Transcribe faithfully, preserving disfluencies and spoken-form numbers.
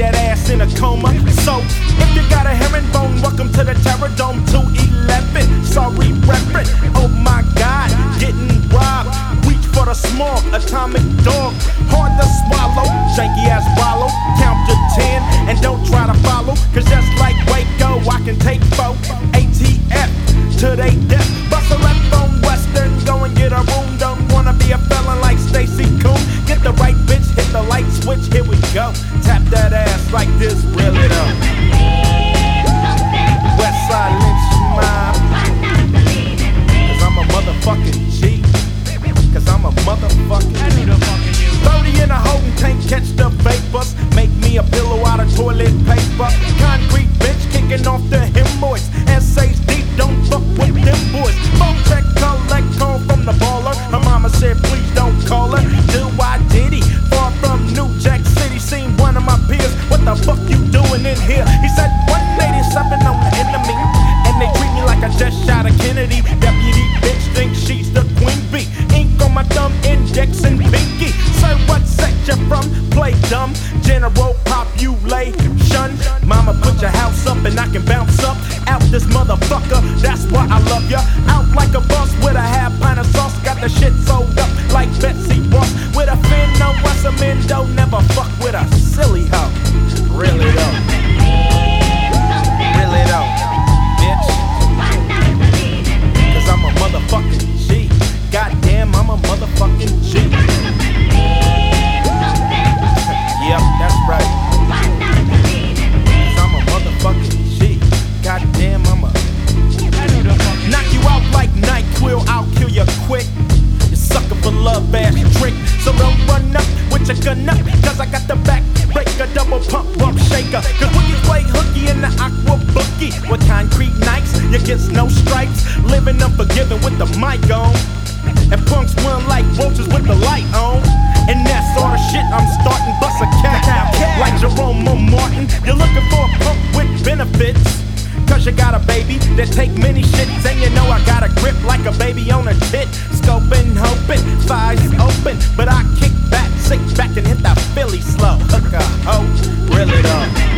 that ass in a coma. So, if you got a herringbone, welcome to the Terror Dome two eleven. Sorry, reverend. Oh my God, getting robbed. Reach for the small atomic dog. Hard to swallow, janky ass wallow. Count to ten and don't try to follow. Cause just like Waco, I can take four. A T F to they death. Bust a left on Western, go and get a room. Don't wanna be a felon like Stacy Coon. Get the right bitch, hit the light switch, here we go. Tap that ass like this, reel it up. Westside Lynch mob. Cause I'm a motherfucking G. Cause I'm a motherfucking thirty in a holding tank, catch the vapors. Make me a pillow out of toilet paper. Concrete bitch kicking off the hemorrhoids. Essays deep, don't fuck with them boys. Phone check, collect call from the baller. Her mama said please don't call her. Do I did he? Far from New Jack City, seen one of my peers. What the fuck you doing in here? He said one eighty-seven on the enemy. And they treat me like I just shot a Kennedy. Deputy bitch thinks she's the queen bee. Ink on my thumb, index and pinky. Say what set you from? Play dumb. General population. Mama put your house up and I can bounce up. Out this motherfucker, that's why I love ya. Out like a boss with a half pint of sauce. Got the shit sold up like Betsy Ross. With a fin, no Westamindo. Never fuck with a silly hoe. Really though. Really though. Bitch. Cause I'm a motherfucking G. Goddamn, I'm a motherfucking G. Yep, that's right. Cause I'm a motherfucking G. Goddamn, I'm a knock you out like NyQuil, I'll kill you quick. You sucker for love ass trick. So don't run up with your gun up. Cause I got the back breaker, double pump bump shaker. Cause when you play hooky in the aqua bookie with concrete nights, you get no stripes. Living unforgiven with the mic on. And punks run like roaches with the light on. And that's all the shit I'm starting. Bust a cat like Jerome Martin. You're looking for a punk with benefits. Cause you got a baby that take many shits. And you know I got a grip like a baby on a tit. Scoping, hoping, thighs open. But I kick back, sit back and hit that Philly slow. Hook a hoe, reel it up.